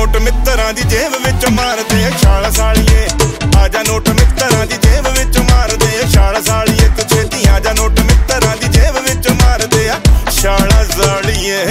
Note ਮਿੱਤਰਾਂ ਦੀ ਜੇਬ ਵਿੱਚ ਮਾਰਦੇ ਛਾਲ ਸਾਲੀਏ, ਆਜਾ ਨੋਟ ਮਿੱਤਰਾਂ ਦੀ ਜੇਬ ਵਿੱਚ ਮਾਰਦੇ ਛਾਲ ਸਾਲੀਏ, ਤੂੰ ਛੇਤੀ ਆਜਾ ਨੋਟ ਮਿੱਤਰਾਂ ਦੀ ਜੇਬ ਵਿੱਚ ਮਾਰਦੇ ਆ ਛਾਲ ਸਾਲੀਏ।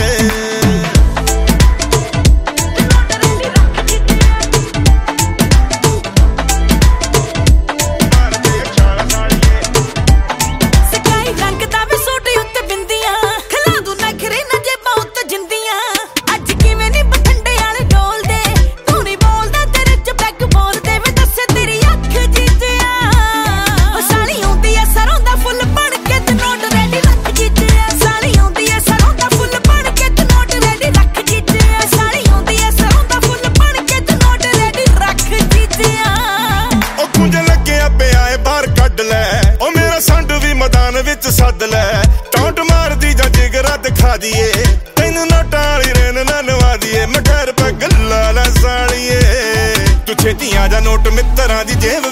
ਵਿੱਚ ਸੱਦ ਲੈ ਟੌਂਟ ਮਾਰਦੀ ਜਾਂ ਜਿਗਰਾ ਦਿਖਾ ਦੀਏ, ਤੈਨੂੰ ਨੋਟਾਂ ਵਾਲੀ ਰੇਨ ਨਾ ਨਵਾ ਦੀਏ, ਮਠਿਆਰ ਪੱਗ ਲਾ ਲੈ ਸਾਲੀਏ, ਤੂੰ ਛੇਤੀ ਆਜਾ ਨੋਟ ਮਿੱਤਰਾਂ ਦੀ ਜੇਬ